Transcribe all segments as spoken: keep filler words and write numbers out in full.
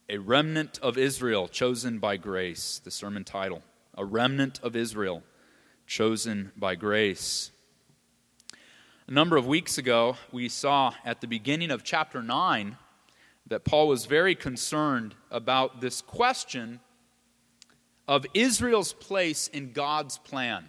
A remnant of Israel chosen by grace, the sermon title. A remnant of Israel chosen by grace. A number of weeks ago, we saw at the beginning of chapter nine that Paul was very concerned about this question of Israel's place in God's plan,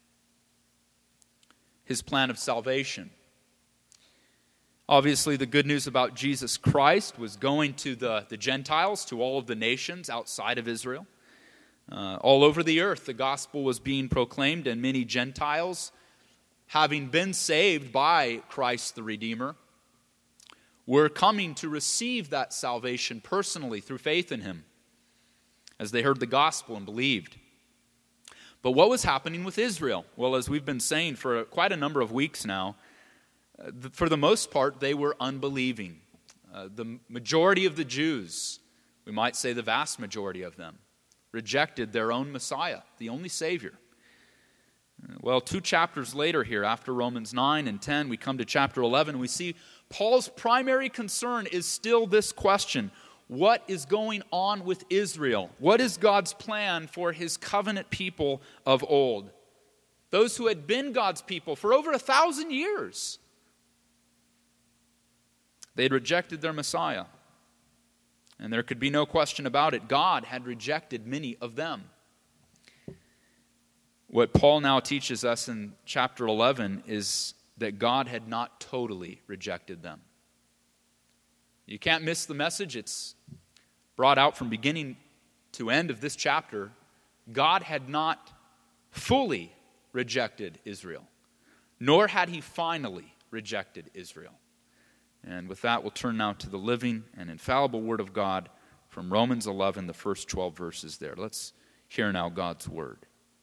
his plan of salvation. Obviously, the good news about Jesus Christ was going to the, the Gentiles, to all of the nations outside of Israel. Uh, all over the earth, the gospel was being proclaimed, and many Gentiles, having been saved by Christ the Redeemer, were coming to receive that salvation personally through faith in him, as they heard the gospel and believed. But what was happening with Israel? Well, as we've been saying for quite a number of weeks now, for the most part, they were unbelieving. Uh, the majority of the Jews, we might say the vast majority of them, rejected their own Messiah, the only Savior. Well, two chapters later here, after Romans nine and ten, we come to chapter eleven. We see Paul's primary concern is still this question: what is going on with Israel? What is God's plan for his covenant people of old? Those who had been God's people for over a thousand years. They had rejected their Messiah. And there could be no question about it. God had rejected many of them. What Paul now teaches us in chapter eleven is that God had not totally rejected them. You can't miss the message. It's brought out from beginning to end of this chapter. God had not fully rejected Israel, nor had he finally rejected Israel. And with that, we'll turn now to the living and infallible Word of God from Romans eleven, the first twelve verses there. Let's hear now God's Word.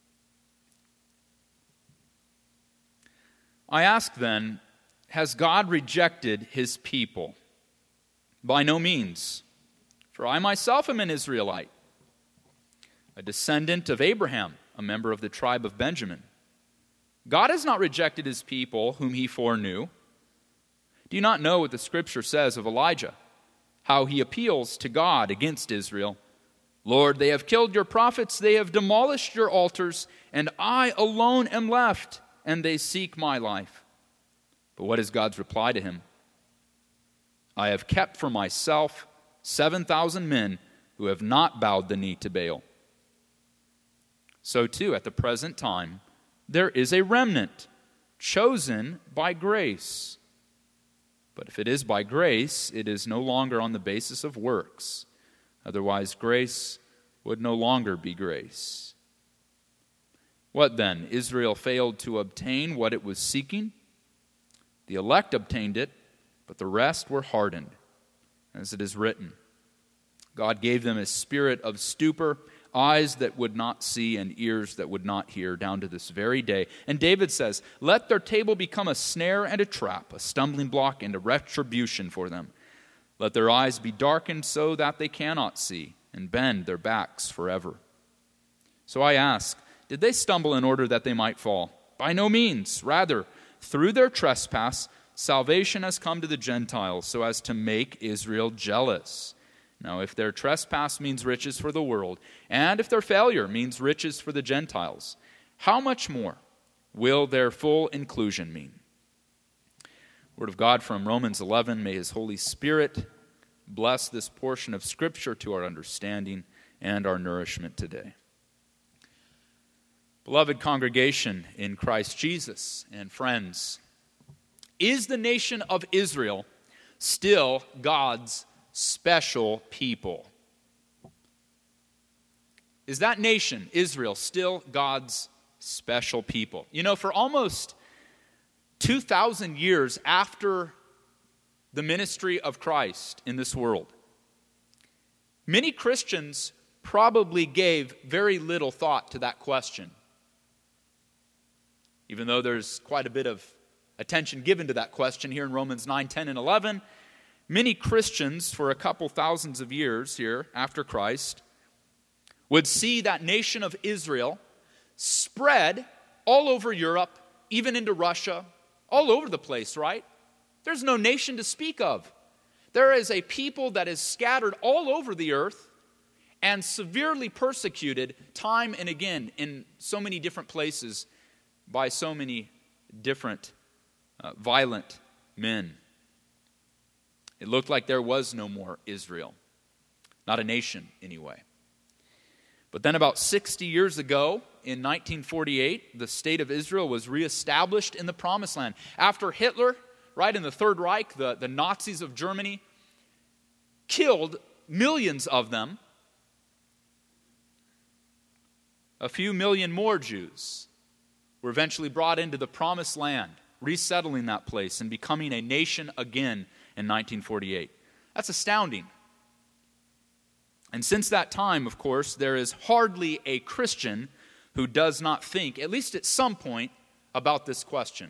I ask then, has God rejected his people? By no means, for I myself am an Israelite, a descendant of Abraham, a member of the tribe of Benjamin. God has not rejected his people whom he foreknew. Do you not know what the Scripture says of Elijah, how he appeals to God against Israel? Lord, they have killed your prophets, they have demolished your altars, and I alone am left, and they seek my life. But what is God's reply to him? I have kept for myself seven thousand men who have not bowed the knee to Baal. So too, at the present time, there is a remnant chosen by grace. But if it is by grace, it is no longer on the basis of works. Otherwise, grace would no longer be grace. What then? Israel failed to obtain what it was seeking. The elect obtained it, but the rest were hardened, as it is written. God gave them a spirit of stupor, eyes that would not see and ears that would not hear, down to this very day. And David says, let their table become a snare and a trap, a stumbling block and a retribution for them. Let their eyes be darkened so that they cannot see, and bend their backs forever. So I ask, did they stumble in order that they might fall? By no means. Rather, through their trespass, salvation has come to the Gentiles, so as to make Israel jealous. Now, if their trespass means riches for the world, and if their failure means riches for the Gentiles, how much more will their full inclusion mean? Word of God from Romans eleven, may his Holy Spirit bless this portion of Scripture to our understanding and our nourishment today. Beloved congregation in Christ Jesus and friends, is the nation of Israel still God's special people? Is that nation, Israel, still God's special people? You know, for almost two thousand years after the ministry of Christ in this world, many Christians probably gave very little thought to that question. Even though there's quite a bit of attention given to that question here in Romans nine, ten, and eleven, many Christians for a couple thousands of years here after Christ would see that nation of Israel spread all over Europe, even into Russia, all over the place, right? There's no nation to speak of. There is a people that is scattered all over the earth and severely persecuted time and again in so many different places by so many different uh, violent men. It looked like there was no more Israel. Not a nation, anyway. But then about sixty years ago, in nineteen forty-eight, the state of Israel was reestablished in the Promised Land. After Hitler, right in the Third Reich, the, the Nazis of Germany, killed millions of them, a few million more Jews were eventually brought into the Promised Land, resettling that place and becoming a nation again in nineteen forty-eight. That's astounding. And since that time, of course, there is hardly a Christian who does not think, at least at some point, about this question.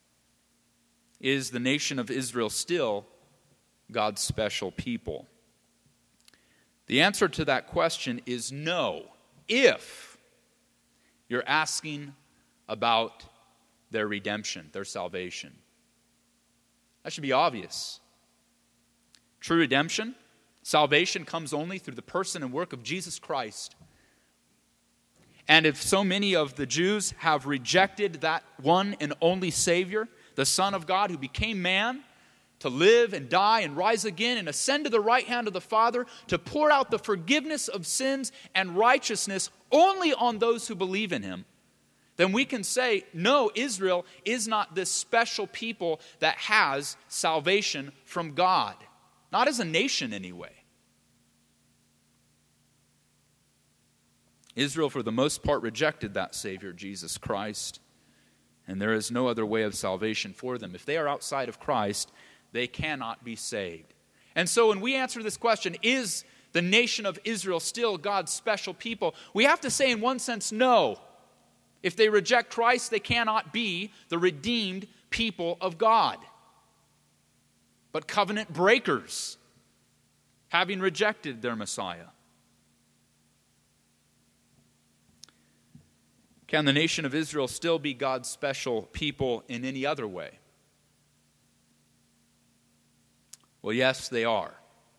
Is the nation of Israel still God's special people? The answer to that question is no, if you're asking about their redemption, their salvation. That should be obvious. True redemption, salvation comes only through the person and work of Jesus Christ. And if so many of the Jews have rejected that one and only Savior, the Son of God who became man to live and die and rise again and ascend to the right hand of the Father to pour out the forgiveness of sins and righteousness only on those who believe in him, then we can say, no, Israel is not this special people that has salvation from God. Not as a nation anyway. Israel, for the most part, rejected that Savior, Jesus Christ. And there is no other way of salvation for them. If they are outside of Christ, they cannot be saved. And so when we answer this question, is the nation of Israel still God's special people? We have to say in one sense, no. If they reject Christ, they cannot be the redeemed people of God, but covenant breakers, having rejected their Messiah. Can the nation of Israel still be God's special people in any other way? Well, yes, they are.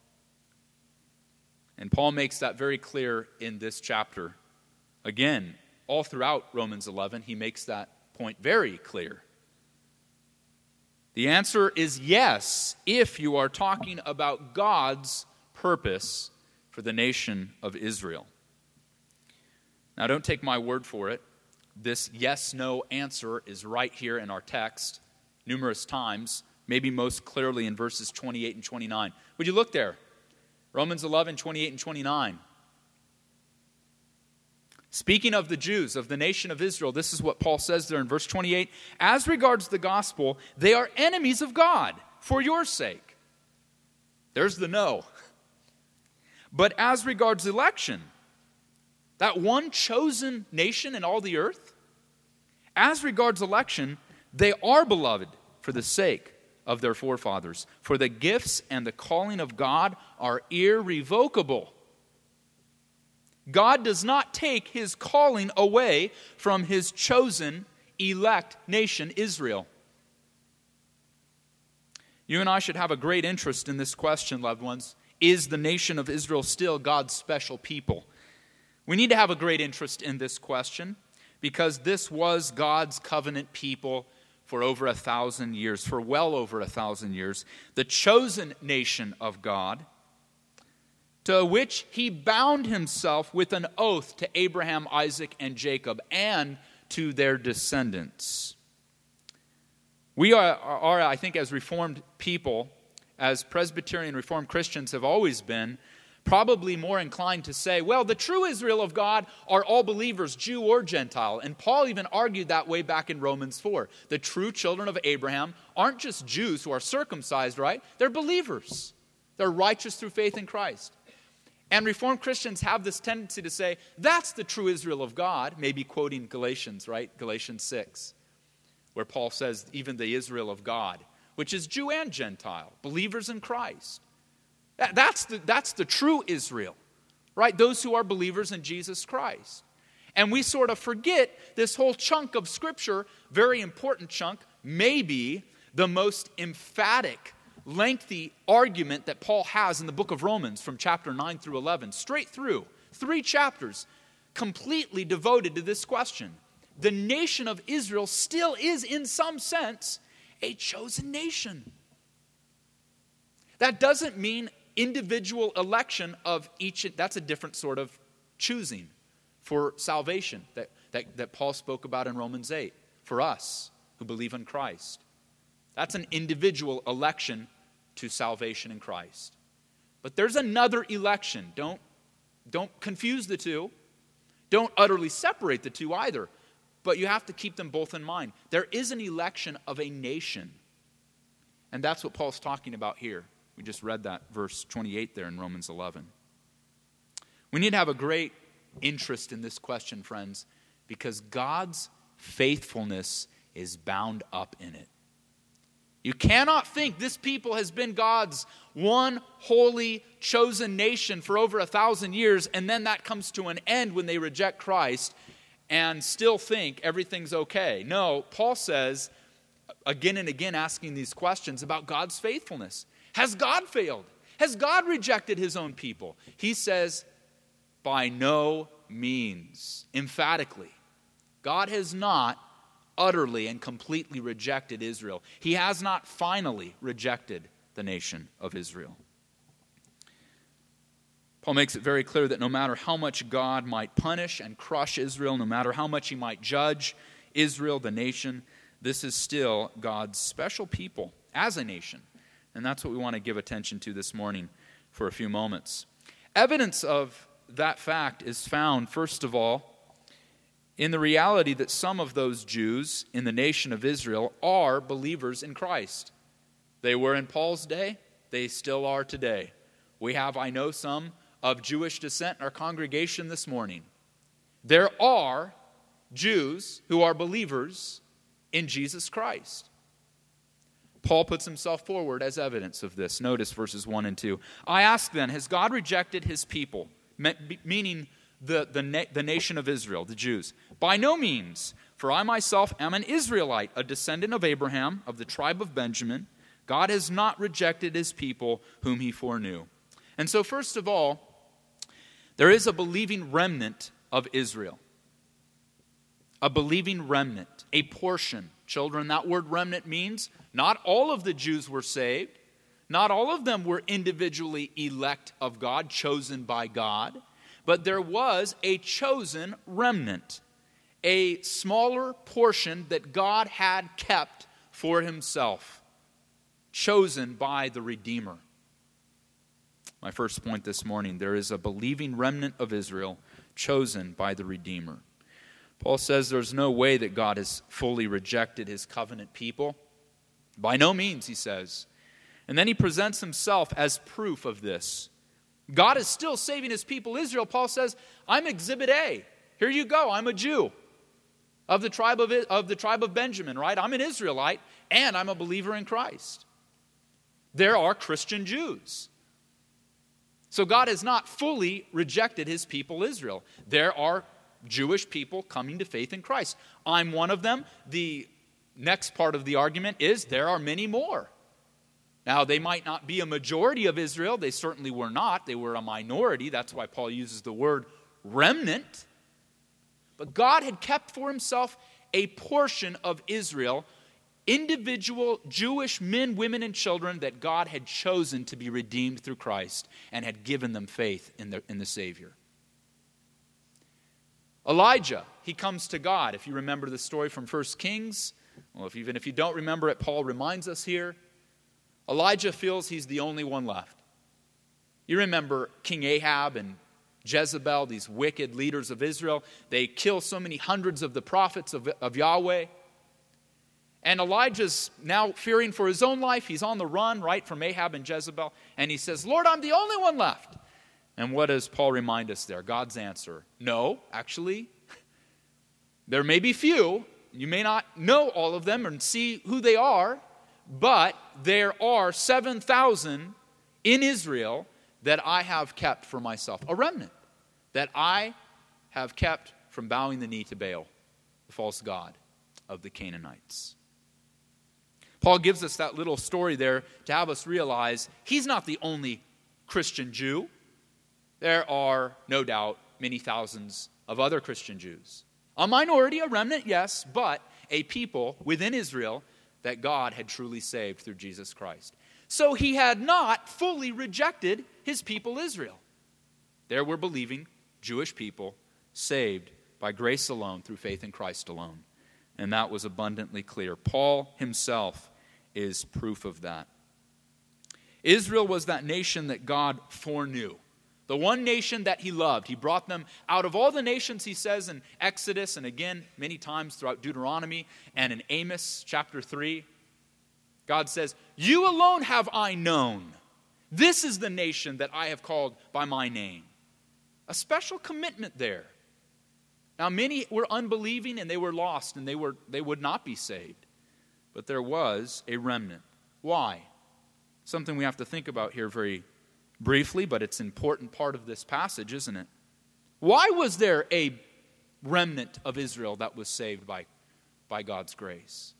And Paul makes that very clear in this chapter. Again, all throughout Romans eleven, he makes that point very clear. The answer is yes, if you are talking about God's purpose for the nation of Israel. Now, don't take my word for it. This yes-no answer is right here in our text numerous times, maybe most clearly in verses twenty-eight and twenty-nine. Would you look there? Romans eleven, twenty-eight and twenty-nine. Speaking of the Jews, of the nation of Israel, this is what Paul says there in verse twenty-eight. As regards the gospel, they are enemies of God for your sake. There's the no. But as regards election, that one chosen nation in all the earth, as regards election, they are beloved for the sake of their forefathers. For the gifts and the calling of God are irrevocable. God does not take his calling away from his chosen, elect nation, Israel. You and I should have a great interest in this question, loved ones. Is the nation of Israel still God's special people? We need to have a great interest in this question because this was God's covenant people for over a thousand years, for well over a thousand years, the chosen nation of God, to which he bound himself with an oath to Abraham, Isaac, and Jacob, and to their descendants. We are, are, I think, as Reformed people, as Presbyterian Reformed Christians have always been, probably more inclined to say, well, the true Israel of God are all believers, Jew or Gentile. And Paul even argued that way back in Romans four. The true children of Abraham aren't just Jews who are circumcised, right? They're believers. They're righteous through faith in Christ. And Reformed Christians have this tendency to say, that's the true Israel of God, maybe quoting Galatians, right? Galatians six, where Paul says, even the Israel of God, which is Jew and Gentile, believers in Christ. That, that's, the, that's the true Israel, right? Those who are believers in Jesus Christ. And we sort of forget this whole chunk of Scripture, very important chunk, maybe the most emphatic lengthy argument that Paul has in the book of Romans from chapter nine through eleven, straight through, three chapters, completely devoted to this question. The nation of Israel still is, in some sense, a chosen nation. That doesn't mean individual election of each. That's a different sort of choosing for salvation that, that, that Paul spoke about in Romans eight for us who believe in Christ. That's an individual election to salvation in Christ. But there's another election. Don't, don't confuse the two. Don't utterly separate the two either. But you have to keep them both in mind. There is an election of a nation. And that's what Paul's talking about here. We just read that verse twenty-eight there in Romans eleven. We need to have a great interest in this question, friends, because God's faithfulness is bound up in it. You cannot think this people has been God's one holy chosen nation for over a thousand years, and then that comes to an end when they reject Christ and still think everything's okay. No, Paul says, again and again asking these questions about God's faithfulness. Has God failed? Has God rejected his own people? He says, by no means, emphatically. God has not utterly and completely rejected Israel. He has not finally rejected the nation of Israel. Paul makes it very clear that no matter how much God might punish and crush Israel, no matter how much he might judge Israel, the nation, this is still God's special people as a nation. And that's what we want to give attention to this morning for a few moments. Evidence of that fact is found, first of all, in the reality that some of those Jews in the nation of Israel are believers in Christ. They were in Paul's day, they still are today. We have, I know, some of Jewish descent in our congregation this morning. There are Jews who are believers in Jesus Christ. Paul puts himself forward as evidence of this. Notice verses one and two. I ask then, has God rejected his people? Meaning the, the, na- the nation of Israel, the Jews. By no means, for I myself am an Israelite, a descendant of Abraham, of the tribe of Benjamin. God has not rejected his people whom he foreknew. And so first of all, there is a believing remnant of Israel. A believing remnant, a portion. Children, that word remnant means not all of the Jews were saved. Not all of them were individually elect of God, chosen by God. But there was a chosen remnant, a smaller portion that God had kept for himself, chosen by the Redeemer. My first point this morning, there is a believing remnant of Israel chosen by the Redeemer. Paul says there's no way that God has fully rejected his covenant people. By no means, he says. And then he presents himself as proof of this. God is still saving his people Israel. Paul says, I'm exhibit A. Here you go. I'm a Jew of the tribe of, of the tribe of Benjamin, right? I'm an Israelite, and I'm a believer in Christ. There are Christian Jews. So God has not fully rejected his people Israel. There are Jewish people coming to faith in Christ. I'm one of them. The next part of the argument is there are many more. Now, they might not be a majority of Israel. They certainly were not. They were a minority. That's why Paul uses the word remnant. But God had kept for himself a portion of Israel, individual Jewish men, women, and children that God had chosen to be redeemed through Christ and had given them faith in the, in the Savior. Elijah, he comes to God. If you remember the story from First Kings, well, if, even if you don't remember it, Paul reminds us here. Elijah feels he's the only one left. You remember King Ahab and Jezebel, these wicked leaders of Israel. They kill so many hundreds of the prophets of, of Yahweh. And Elijah's now fearing for his own life. He's on the run, right, from Ahab and Jezebel. And he says, Lord, I'm the only one left. And what does Paul remind us there? God's answer. No, actually, there may be few. You may not know all of them and see who they are. But there are seven thousand in Israel that I have kept for myself. A remnant that I have kept from bowing the knee to Baal, the false god of the Canaanites. Paul gives us that little story there to have us realize he's not the only Christian Jew. There are, no doubt, many thousands of other Christian Jews. A minority, a remnant, yes, but a people within Israel that God had truly saved through Jesus Christ. So he had not fully rejected his people Israel. There were believing Jewish people saved by grace alone through faith in Christ alone. And that was abundantly clear. Paul himself is proof of that. Israel was that nation that God foreknew. The one nation that he loved. He brought them out of all the nations, he says in Exodus, and again many times throughout Deuteronomy and in Amos chapter three. God says, "You alone have I known. This is the nation that I have called by my name." A special commitment there. Now many were unbelieving and they were lost and they were they would not be saved. But there was a remnant. Why? Something we have to think about here very briefly, but it's an important part of this passage, isn't it? Why was there a remnant of Israel that was saved by, by God's grace?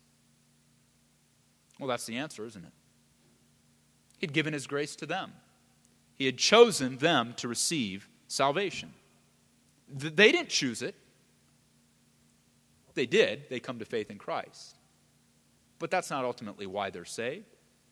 Well, that's the answer, isn't it? He'd given his grace to them. He had chosen them to receive salvation. They didn't choose it. They did. They come to faith in Christ. But that's not ultimately why they're saved.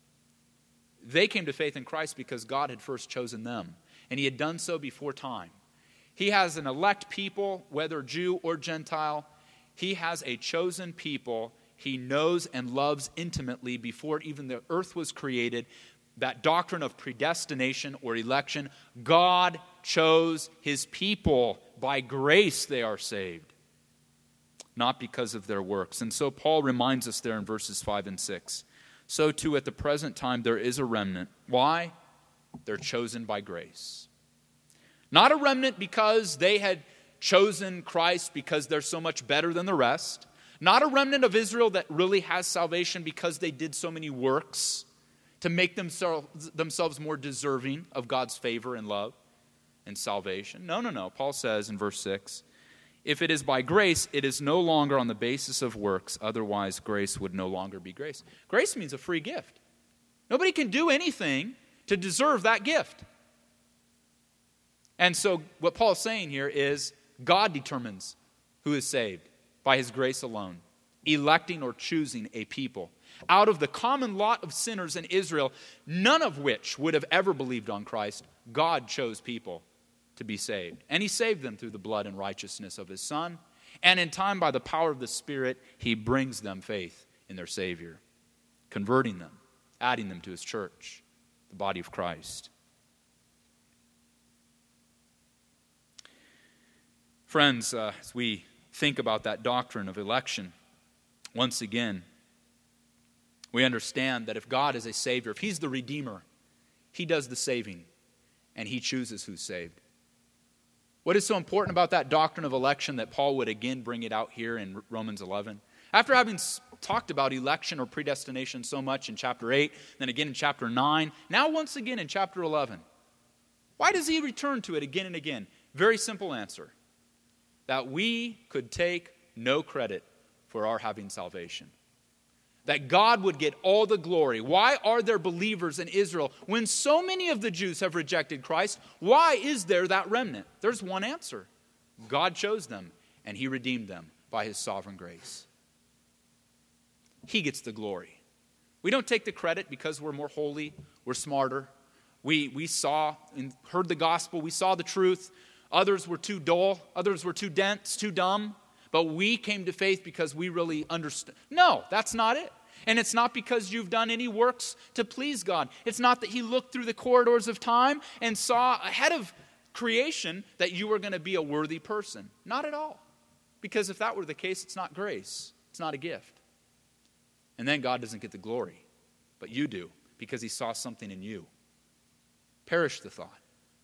They came to faith in Christ because God had first chosen them, and he had done so before time. He has an elect people, whether Jew or Gentile. He has a chosen people he knows and loves intimately before even the earth was created. That doctrine of predestination or election, God chose his people. By grace they are saved, not because of their works. And so Paul reminds us there in verses five and six. So too at the present time there is a remnant. Why? They're chosen by grace. Not a remnant because they had chosen Christ because they're so much better than the rest. Not a remnant of Israel that really has salvation because they did so many works to make themselves, themselves more deserving of God's favor and love and salvation. No, no, no. Paul says in verse six, if it is by grace, it is no longer on the basis of works. Otherwise, grace would no longer be grace. Grace means a free gift. Nobody can do anything to deserve that gift. And so what Paul is saying here is God determines who is saved by his grace alone, electing or choosing a people out of the common lot of sinners in Israel, none of which would have ever believed on Christ. God chose people to be saved. And he saved them through the blood and righteousness of his Son. And in time, by the power of the Spirit, he brings them faith in their Savior, converting them, adding them to his church, the body of Christ. Friends, uh, as we think about that doctrine of election, once again, we understand that if God is a Savior, if he's the Redeemer, he does the saving, and he chooses who's saved. What is so important about that doctrine of election that Paul would again bring it out here in Romans eleven? After having talked about election or predestination so much in chapter eight, then again in chapter nine, now once again in chapter eleven. Why does he return to it again and again? Very simple answer. That we could take no credit for our having salvation. That God would get all the glory. Why are there believers in Israel when so many of the Jews have rejected Christ? Why is there that remnant? There's one answer. God chose them, and he redeemed them by his sovereign grace. He gets the glory. We don't take the credit because we're more holy, we're smarter. We, we saw and heard the gospel, we saw the truth. Others were too dull, others were too dense, too dumb. But we came to faith because we really understood. No, that's not it. And it's not because you've done any works to please God. It's not that he looked through the corridors of time and saw ahead of creation that you were going to be a worthy person. Not at all. Because if that were the case, it's not grace. It's not a gift. And then God doesn't get the glory. But you do, because he saw something in you. Perish the thought.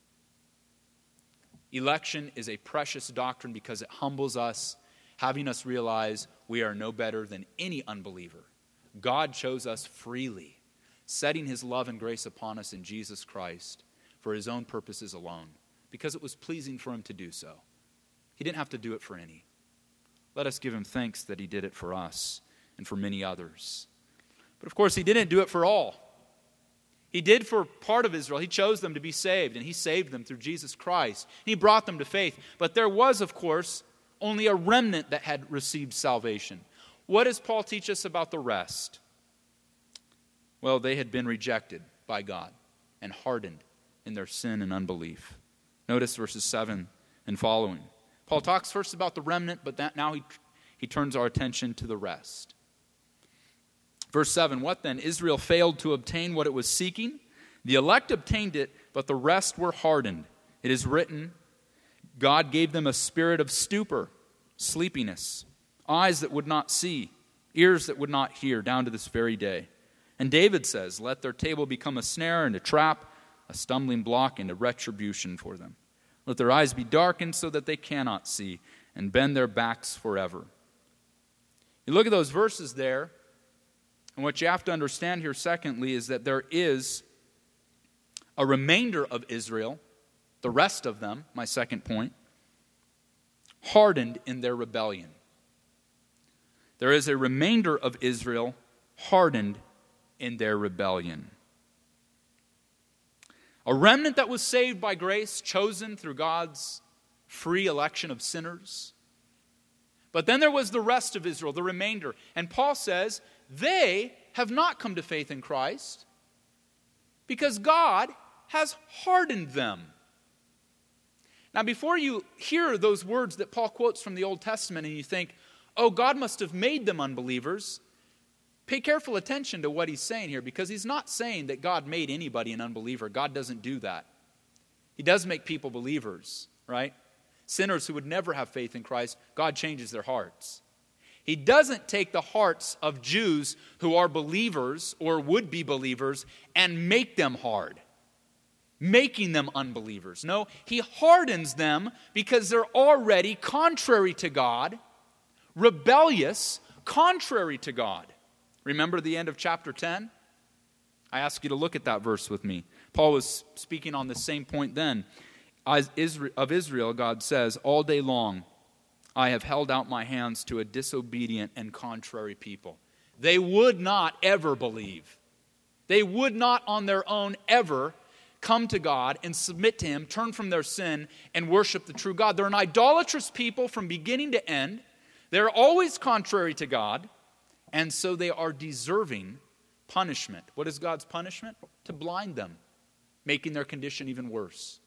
Election is a precious doctrine because it humbles us, having us realize we are no better than any unbeliever. God chose us freely, setting his love and grace upon us in Jesus Christ for his own purposes alone, because it was pleasing for him to do so. He didn't have to do it for any. Let us give him thanks that he did it for us and for many others. But of course, he didn't do it for all. He did for part of Israel. He chose them to be saved, and he saved them through Jesus Christ. He brought them to faith. But there was, of course, only a remnant that had received salvation. What does Paul teach us about the rest? Well, they had been rejected by God and hardened in their sin and unbelief. Notice verses seven and following. Paul talks first about the remnant, but that now he, he turns our attention to the rest. Verse seven, what then? Israel failed to obtain what it was seeking. The elect obtained it, but the rest were hardened. It is written, God gave them a spirit of stupor, sleepiness, eyes that would not see, ears that would not hear, down to this very day. And David says, let their table become a snare and a trap, a stumbling block and a retribution for them. Let their eyes be darkened so that they cannot see, and bend their backs forever. You look at those verses there, and what you have to understand here, secondly, is that there is a remainder of Israel, the rest of them, my second point, hardened in their rebellion. There is a remainder of Israel hardened in their rebellion. A remnant that was saved by grace, chosen through God's free election of sinners. But then there was the rest of Israel, the remainder. And Paul says, they have not come to faith in Christ because God has hardened them. Now, before you hear those words that Paul quotes from the Old Testament and you think, oh, God must have made them unbelievers, pay careful attention to what he's saying here, because he's not saying that God made anybody an unbeliever. God doesn't do that. He does make people believers, right? Sinners who would never have faith in Christ, God changes their hearts. He doesn't take the hearts of Jews who are believers or would be believers and make them hard, making them unbelievers. No, he hardens them because they're already contrary to God, rebellious, contrary to God. Remember the end of chapter ten? I ask you to look at that verse with me. Paul was speaking on the same point then. Of Israel, God says, all day long, I have held out my hands to a disobedient and contrary people. They would not ever believe. They would not on their own ever come to God and submit to Him, turn from their sin, and worship the true God. They're an idolatrous people from beginning to end. They're always contrary to God, and so they are deserving punishment. What is God's punishment? To blind them, making their condition even worse.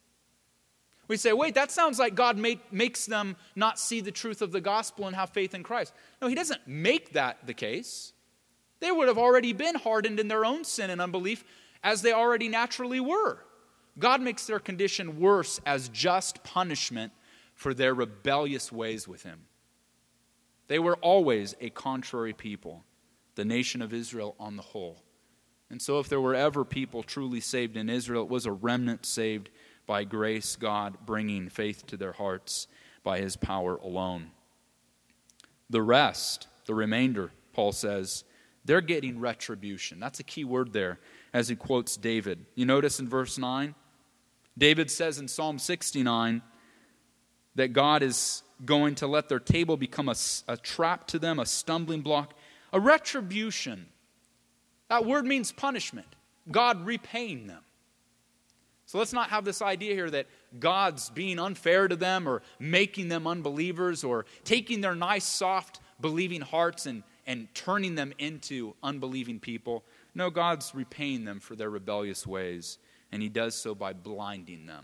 We say, wait, that sounds like God make, makes them not see the truth of the gospel and have faith in Christ. No, He doesn't make that the case. They would have already been hardened in their own sin and unbelief as they already naturally were. God makes their condition worse as just punishment for their rebellious ways with Him. They were always a contrary people, the nation of Israel on the whole. And so if there were ever people truly saved in Israel, it was a remnant saved by grace, God bringing faith to their hearts by His power alone. The rest, the remainder, Paul says, they're getting retribution. That's a key word there as he quotes David. You notice in verse nine, David says in Psalm sixty-nine that God is going to let their table become a, a trap to them, a stumbling block, a retribution. That word means punishment. God repaying them. So let's not have this idea here that God's being unfair to them or making them unbelievers or taking their nice, soft, believing hearts and, and turning them into unbelieving people. No, God's repaying them for their rebellious ways, and He does so by blinding them.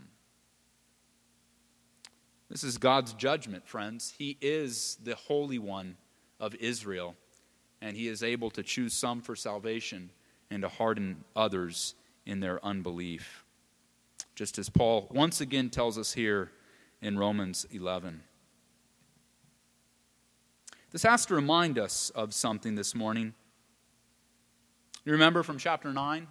This is God's judgment, friends. He is the Holy One of Israel, and He is able to choose some for salvation and to harden others in their unbelief. Just as Paul once again tells us here in Romans eleven. This has to remind us of something this morning. You remember from chapter nine?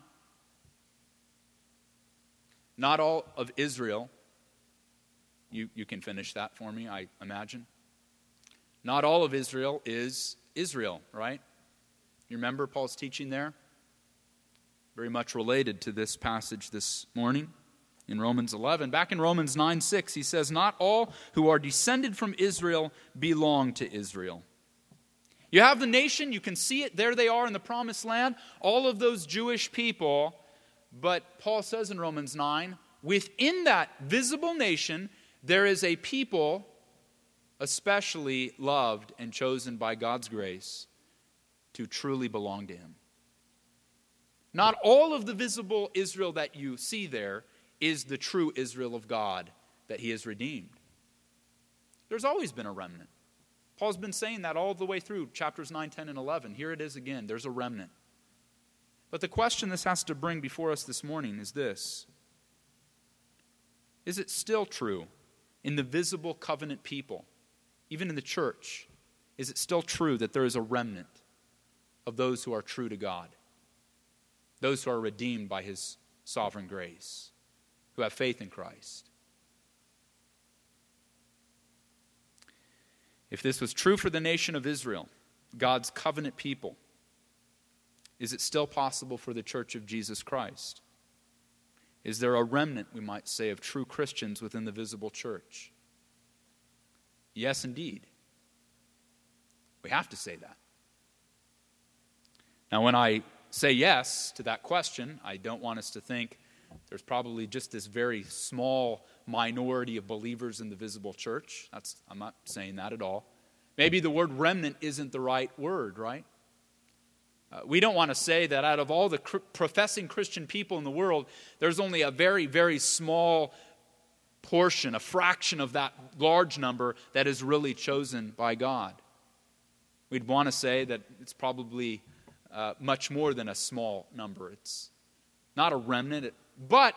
Not all of Israel, you, you can finish that for me, I imagine. Not all of Israel is Israel, right? You remember Paul's teaching there? Very much related to this passage this morning. In Romans eleven, back in Romans nine six, he says, not all who are descended from Israel belong to Israel. You have the nation, you can see it, there they are in the promised land, all of those Jewish people. But Paul says in Romans nine, within that visible nation, there is a people especially loved and chosen by God's grace to truly belong to him. Not all of the visible Israel that you see there is the true Israel of God that he has redeemed. There's always been a remnant. Paul's been saying that all the way through chapters nine, ten, and eleven. Here it is again. There's a remnant. But the question this has to bring before us this morning is this. Is it still true in the visible covenant people, even in the church, is it still true that there is a remnant of those who are true to God? Those who are redeemed by his sovereign grace, who have faith in Christ. If this was true for the nation of Israel, God's covenant people, is it still possible for the church of Jesus Christ? Is there a remnant, we might say, of true Christians within the visible church? Yes, indeed. We have to say that. Now, when I say yes to that question, I don't want us to think there's probably just this very small minority of believers in the visible church. That's, I'm not saying that at all. Maybe the word remnant isn't the right word, right? Uh, we don't want to say that out of all the cr- professing Christian people in the world, there's only a very, very small portion, a fraction of that large number that is really chosen by God. We'd want to say that it's probably uh, much more than a small number. It's not a remnant, it, but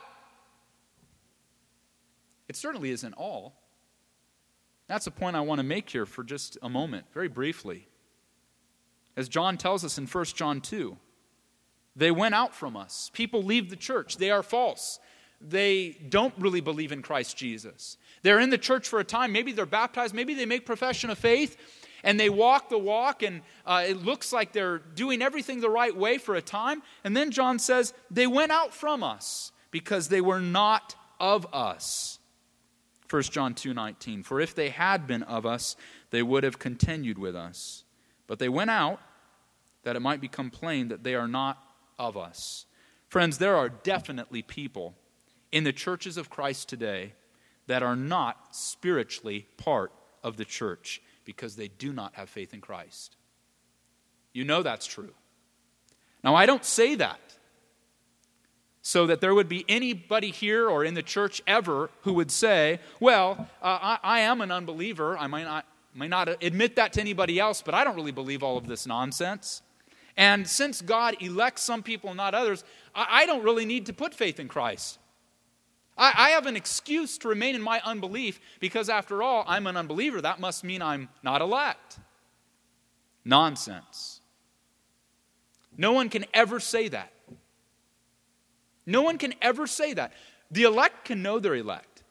it certainly isn't all. That's a point I want to make here for just a moment, very briefly. As John tells us in First John two, they went out from us. People leave the church. They are false. They don't really believe in Christ Jesus. They're in the church for a time. Maybe they're baptized. Maybe they make profession of faith. And they walk the walk. And uh, it looks like they're doing everything the right way for a time. And then John says, they went out from us because they were not of us. First John two nineteen, for if they had been of us, they would have continued with us. But they went out that it might become plain that they are not of us. Friends, there are definitely people in the churches of Christ today that are not spiritually part of the church because they do not have faith in Christ. You know that's true. Now, I don't say that so that there would be anybody here or in the church ever who would say, well, uh, I, I am an unbeliever. I might not, might not admit that to anybody else, but I don't really believe all of this nonsense. And since God elects some people and not others, I, I don't really need to put faith in Christ. I, I have an excuse to remain in my unbelief because, after all, I'm an unbeliever. That must mean I'm not elect. Nonsense. No one can ever say that. No one can ever say that. The elect can know they're elect.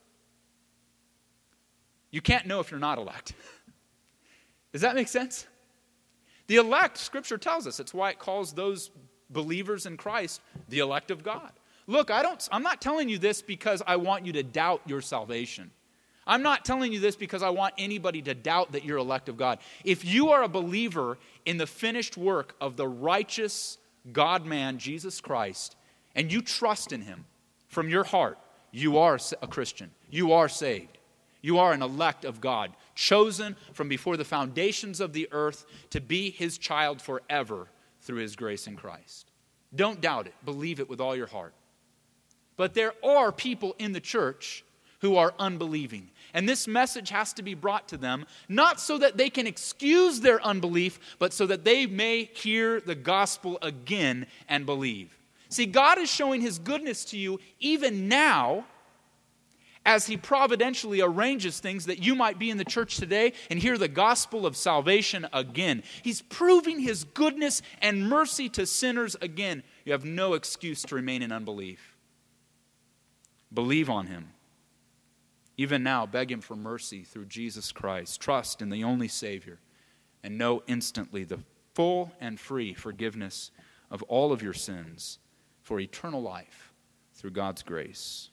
You can't know if you're not elect. Does that make sense? The elect, Scripture tells us, it's why it calls those believers in Christ the elect of God. Look, I don't, I'm not telling you this because I want you to doubt your salvation. I'm not telling you this because I want anybody to doubt that you're elect of God. If you are a believer in the finished work of the righteous God-man, Jesus Christ, and you trust in him from your heart, you are a Christian. You are saved. You are an elect of God, chosen from before the foundations of the earth to be his child forever through his grace in Christ. Don't doubt it. Believe it with all your heart. But there are people in the church who are unbelieving. And this message has to be brought to them, not so that they can excuse their unbelief, but so that they may hear the gospel again and believe. See, God is showing his goodness to you even now as he providentially arranges things that you might be in the church today and hear the gospel of salvation again. He's proving his goodness and mercy to sinners again. You have no excuse to remain in unbelief. Believe on him. Even now, beg him for mercy through Jesus Christ. Trust in the only Savior and know instantly the full and free forgiveness of all of your sins for eternal life through God's grace.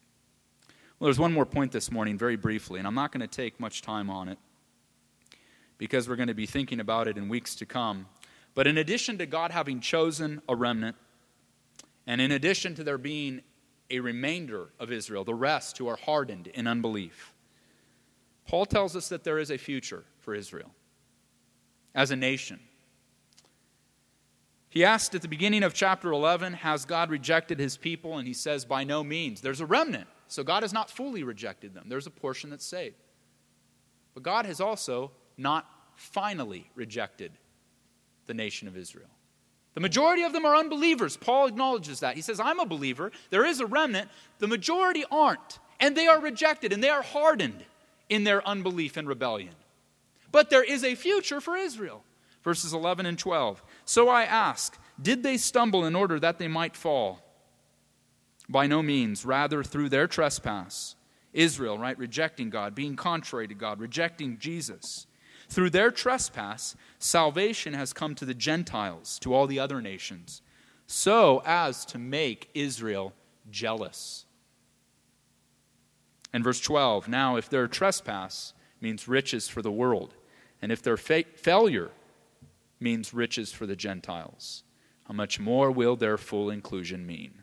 Well, there's one more point this morning, very briefly, and I'm not going to take much time on it. because we're going to be thinking about it in weeks to come. But in addition to God having chosen a remnant, and in addition to there being a remainder of Israel, the rest who are hardened in unbelief, Paul tells us that there is a future for Israel as a nation. He asked at the beginning of chapter eleven, has God rejected his people? And he says, by no means. There's a remnant. So God has not fully rejected them. There's a portion that's saved. But God has also not finally rejected the nation of Israel. The majority of them are unbelievers. Paul acknowledges that. He says, I'm a believer. There is a remnant. The majority aren't. And they are rejected and they are hardened in their unbelief and rebellion. But there is a future for Israel. Verses eleven and twelve. So I ask, did they stumble in order that they might fall? By no means. Rather, through their trespass, Israel, right, rejecting God, being contrary to God, rejecting Jesus. Through their trespass, salvation has come to the Gentiles, to all the other nations, so as to make Israel jealous. And verse twelve, now if their trespass means riches for the world, and if their fa- failure means riches for the Gentiles, how much more will their full inclusion mean?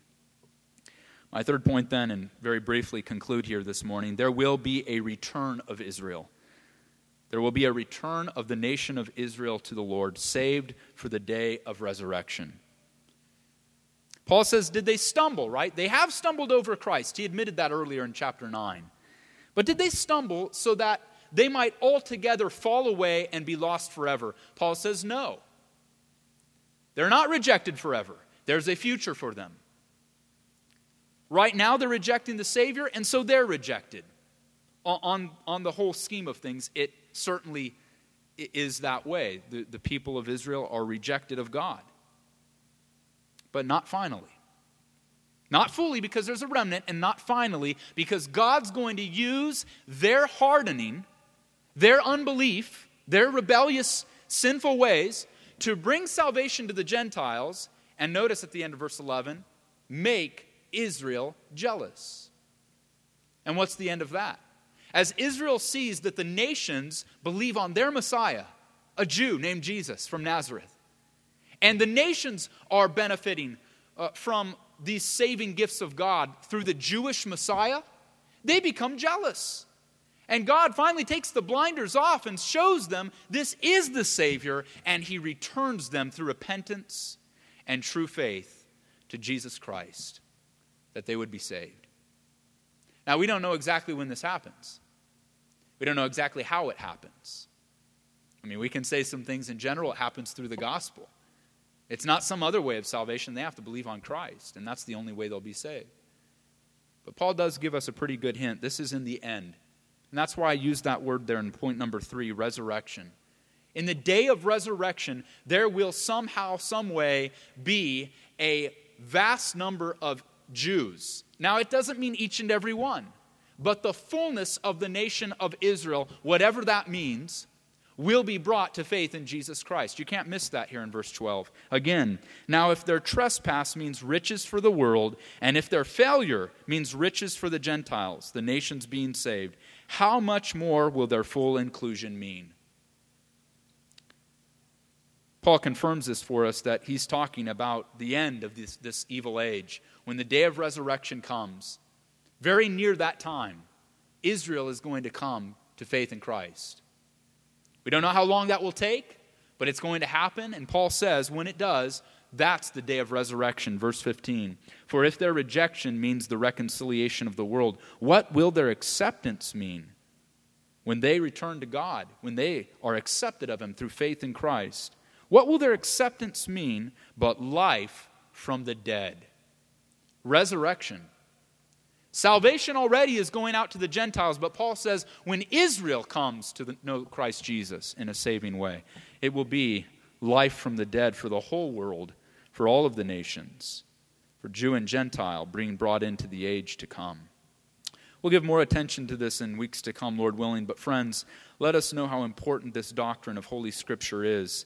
My third point then, and very briefly conclude here this morning, there will be a return of Israel. There will be a return of the nation of Israel to the Lord, saved for the day of resurrection. Paul says, did they stumble, right? They have stumbled over Christ. He admitted that earlier in chapter nine. But did they stumble so that they might altogether fall away and be lost forever? Paul says no. They're not rejected forever. There's a future for them. Right now they're rejecting the Savior, and so they're rejected. On, on, on the whole scheme of things, it certainly is that way. The, the people of Israel are rejected of God. But not finally. Not fully, because there's a remnant, and not finally, because God's going to use their hardening, their unbelief, their rebellious, sinful ways to bring salvation to the Gentiles, and notice at the end of verse eleven, make Israel jealous. And what's the end of that? As Israel sees that the nations believe on their Messiah, a Jew named Jesus from Nazareth, and the nations are benefiting uh, from these saving gifts of God through the Jewish Messiah, they become jealous. And God finally takes the blinders off and shows them this is the Savior, and he returns them through repentance and true faith to Jesus Christ, that they would be saved. Now, we don't know exactly when this happens. We don't know exactly how it happens. I mean, we can say some things in general. It happens through the gospel. It's not some other way of salvation. They have to believe on Christ, and that's the only way they'll be saved. But Paul does give us a pretty good hint. This is in the end. And that's why I used that word there in point number three, resurrection. In the day of resurrection, there will somehow, some way, be a vast number of Jews. Now, it doesn't mean each and every one, but the fullness of the nation of Israel, whatever that means, will be brought to faith in Jesus Christ. You can't miss that here in verse twelve. Again, now if their trespass means riches for the world, and if their failure means riches for the Gentiles, the nations being saved, how much more will their full inclusion mean? Paul confirms this for us, that he's talking about the end of this, this evil age. When the day of resurrection comes, very near that time, Israel is going to come to faith in Christ. We don't know how long that will take, but it's going to happen. And Paul says, when it does, that's the day of resurrection. Verse fifteen, for if their rejection means the reconciliation of the world, what will their acceptance mean? When they return to God, when they are accepted of him through faith in Christ, what will their acceptance mean but life from the dead? Resurrection. Salvation already is going out to the Gentiles, but Paul says when Israel comes to the, know Christ Jesus in a saving way, it will be life from the dead for the whole world, for all of the nations, for Jew and Gentile, being brought into the age to come. We'll give more attention to this in weeks to come, Lord willing, but friends, let us know how important this doctrine of Holy Scripture is.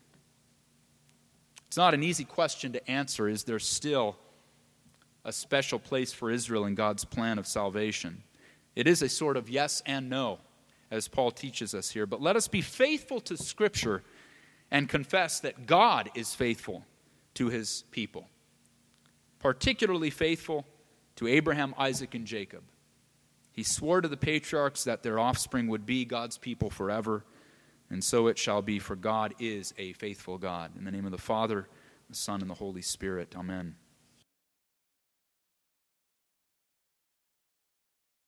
It's not an easy question to answer. Is there still a special place for Israel in God's plan of salvation? It is a sort of yes and no. as Paul teaches us here. But let us be faithful to Scripture and confess that God is faithful to his people, particularly faithful to Abraham, Isaac, and Jacob. He swore to the patriarchs that their offspring would be God's people forever, and so it shall be, for God is a faithful God. In the name of the Father, the Son, and the Holy Spirit. Amen.